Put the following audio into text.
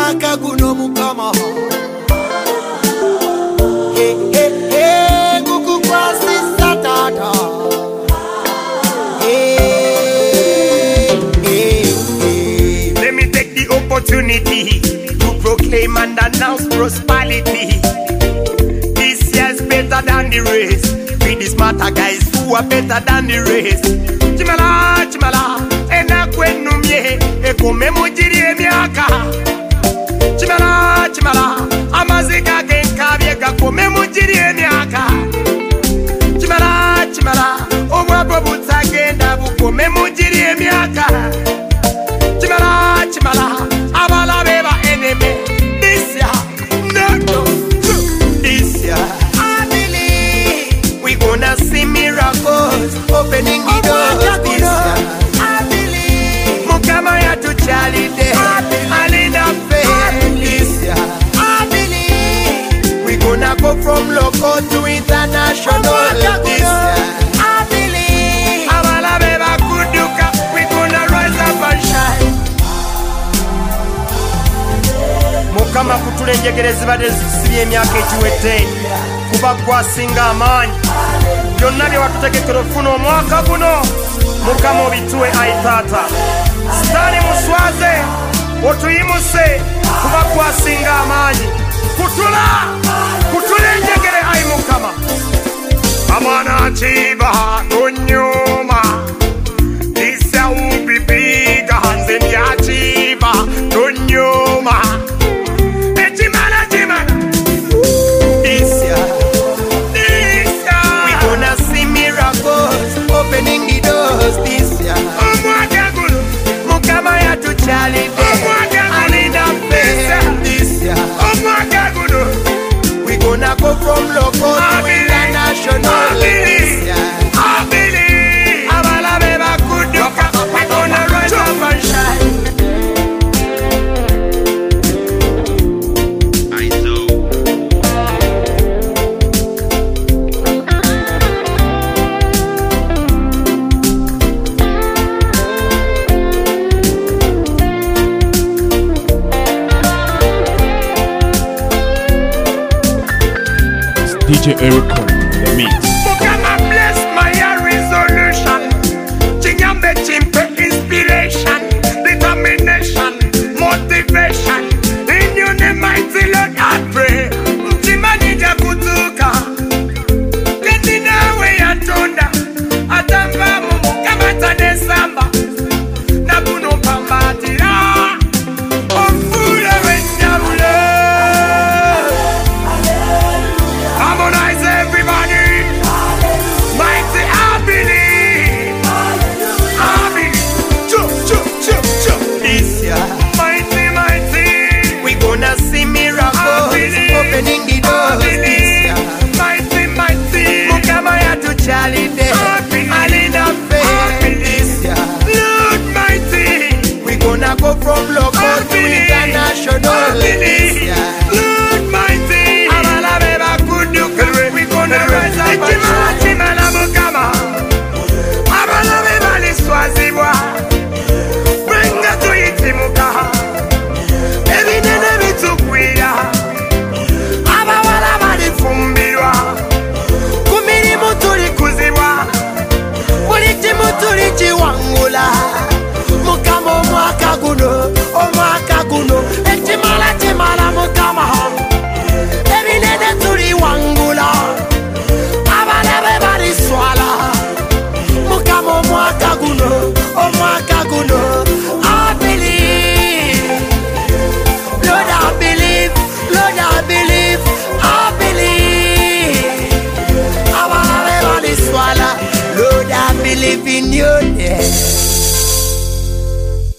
mwaka guno mukama. Hey, hey, hey, kuku kwa sisa tata. Hey, hey, hey. Let me take the opportunity to proclaim and announce prosperity. This year's better than the race. With the smarter guys who are better than the race. Chimala, chimala, ena kwenu mie, ekome mujiri emiaka. Chimala, chimala, amazika genka biega kome mujiri emiaka. Chimala, chimala, omwabo butagenda bukome mujiri emiaka. Chimala, chimala, abala beba enemy. This year, no, this year, I believe we gonna see miracles opening the doors this year. I believe mukama ya tu charity, alina faith this year. I believe we gonna go from local to international this year. I believe abala beba kuduka, we gonna rise up and shine. Mukama kutulenjegereza bade zisibye emyaka ekiwedde kuba kwasinga amaanyi byonna bye watutegekera okufuna omwaka guno Mukama obituwe ayi taata sitaani muswaze otuyimuse kuba kwasinga amaanyi kutulenjegere ayi Mukama amwana kiba tonyuma this year will be big nze ndyakiba tonyuma. Opening the doors this year. Mukama ya tu charity, alina faith this year. We gonna go from local to international this year. I believe abala beba kuduka, we gonna rise up and shine. DJ Erico, the mix. Mukama bless my resolution. Chinyambe chimpe inspiration, determination, motivation. In your name, mighty Lord, I pray. Mchimanija kutuka, kendina we atonda. Atamba mukama tanesamba, nabuno pambatira. Ofura wenjabule. Opening the doors this year. Mighty, mighty Mukama ya tu charity, alina faith this year. Lord mighty, we gonna go from local to international this year. Lord mighty, abala beba kuduka, we gonna rise up and shine. Chimala Mukama, abala beba liswazibwa, bringa tuiti muka, ebinene bitukwira. Kumirimu tuli kuzibwa, bulitimu tuli chiwangula. Mukama omwaka guno, etimala Mukama, ebinene tuli wangula, abalabe bali swala. Mukama omwaka guno, I believe, Lord I believe, I believe. Lord, I believe in you, yeah.